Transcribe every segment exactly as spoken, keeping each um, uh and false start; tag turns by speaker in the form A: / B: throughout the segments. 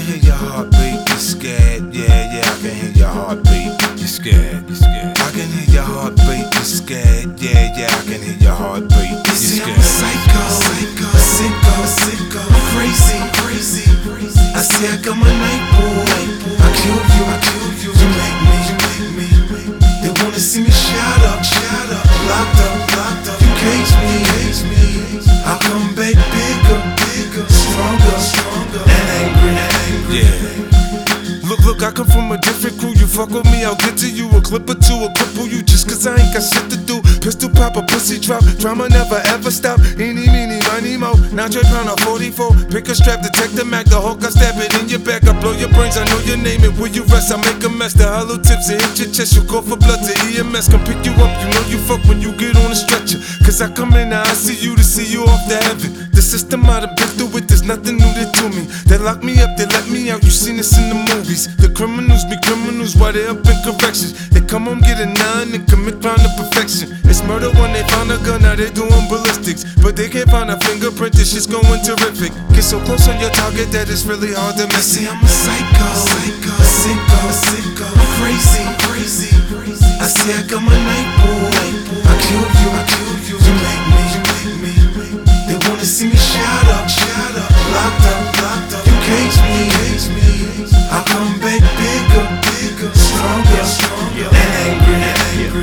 A: hear your heartbeat, you're scared. Yeah, yeah, I can hear your heartbeat. You're scared, you're scared. I can hear your heartbeat, you're scared. Yeah, yeah, I can hear your heartbeat. You're scared. I'm a psycho, psycho, a sicko, sicko. I'm crazy, crazy, crazy. I say I got my night boy. I kill you, I kill you. You make me, you make me. They wanna see me shut up, shut up. Locked up, locked up. You cage me, cage me. I come back bigger, bigger, stronger, stronger, and angry, angry. Yeah. Look, look, I come from a different crew. You fuck with me, I'll get to you. A clip or two, a cripple you just cause I ain't got shit to do. Pistol pop, a pussy drop. Drama never ever stop. Eeny, meeny, miny, mo. Now Dre pound a forty-four. Pick a strap, detect the Mac. The Hulk, I stab it in your back. I blow your brains, I know your name. And where you rest, I make a mess. The hollow tips, it hit your chest. You call for blood to E M S. Come pick you up, you know you fuck when you get on a stretcher. Cause I come in now, I see you to see you off to heaven. The system I done been through it, there's nothing new there to me. They lock me up, they let me out, you seen this in the movies. The criminals be criminals while they up in corrections. They come home, get a nine, and commit crime to perfection. It's murder when they found a gun, now they doing ballistics. But they can't find a fingerprint, this shit's going terrific. Get so close on your target that it's really hard to miss. I say I'm a psycho, psycho, a sicko, a sicko. I'm crazy, crazy, crazy. I say I got my night boy. I kill you, I kill you. You make me, you make me. They wanna see me shut up, shut up. Locked up, locked up. You cage me, cage me. I come back bigger, bigger, stronger, stronger, and angry, angry.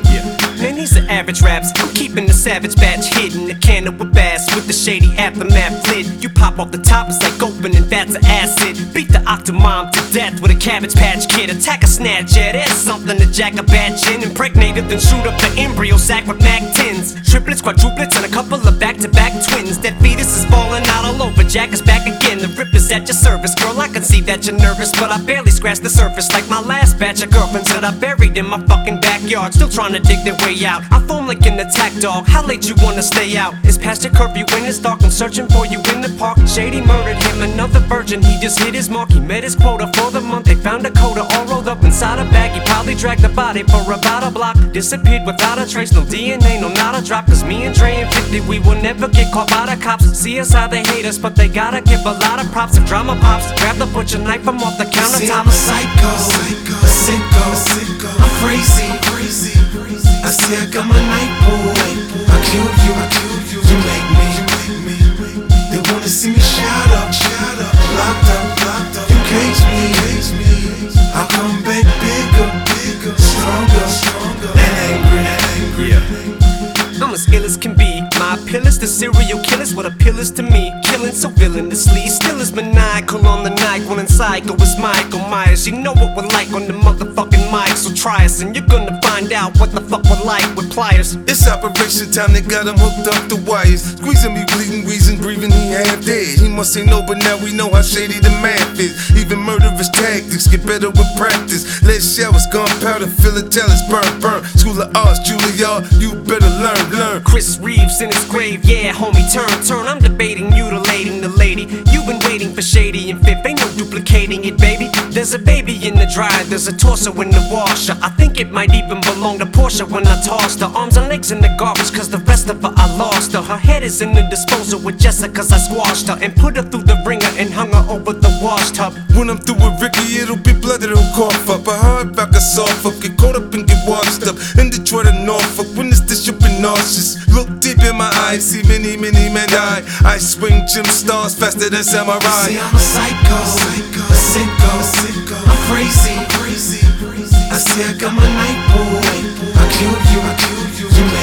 B: Man, these are average raps. I'm keeping the savage batch hidden. The can with bass with the shady aftermath lid. You pop off the top, it's like opening vats of acid. Beat the Octomom to death with a Cabbage Patch Kid. Attack a snatch, yeah, there's something to jack a batch in. Impregnated, then shoot up the embryo sac with Mac tens. Triplets, quadruplets, and a couple of back-to-back twins. That fetus is falling out all over. Jack is back again. The rip is at your service, girl. I can see that you're nervous, but I barely scratched the surface. Like my last batch of girlfriends that I buried in my fucking backyard, still trying to dig their way out. I foam like an attack dog. How late you wanna stay out? It's past your curfew when it's dark. I'm searching for you in the park. Shady murdered him, another virgin. He just hit his mark. He met his quota for the month. They found a coda all rolled up inside a bag. He probably dragged the body for about a block. Disappeared without a trace. No D N A, no not a drop. Cause me and Dre and fifty, we will never get caught by the cops. See us how they hate us, but they gotta give a lot of props. If drama pops, grab the butcher knife from off the countertop.
A: See, I'm a psycho, psycho, a sicko, sicko. I'm crazy, crazy, crazy. I say I got my night boy. I kill you, I kill you. You make me, you make me. They wanna see me shut up, shut up. Locked up, locked up. You cage me, cage me. I come back bigger, bigger, stronger, stronger, and angry, angry.
B: Yeah. I'm as ill as can be. My appeal is to serial killers, what appeal is to me. Killing so villainously, still is maniacal on the night. When in psycho is Michael Myers. You know what we're like on the motherfucking mic. So try us and you're gonna find out what the fuck we're like with pliers.
A: It's operation time, they got him hooked up the wires. Squeezing me, bleeding, wheezing, breathing, he half dead. He must say no, but now we know how shady the math is. Even murderous tactics get better with practice. Lead showers, gunpowder, philatelics, burn, burn. School of Arts, Juilliard, you better learn, learn.
B: Chris Reeves in his grave, yeah, homie, turn, turn. I'm debating, mutilating the lady. You've been waiting for Shady and Fifth, ain't no duplicating it, baby. There's a baby in the dryer, there's a torso in the washer. I think it might even belong to Portia when I tossed her. Arms and legs in the garbage, cause the rest of her I lost her. Her head is in the disposal with Jessica, cause I squashed her. And put her through the ringer and hung her over the wash tub.
A: When I'm through with Ricky, it'll be blood that'll cough up. A hard back, a soft up, get caught up and get washed up. In Detroit and Norfolk, when it's this, you'll be nauseous. Look deep in my eyes, see many, many men die. I swing gym stars faster than samurai.
C: See, I'm a psycho, psycho, a sicko, sicko. I'm crazy, crazy, crazy. I say I got my night boy. I kill you, I kill you. You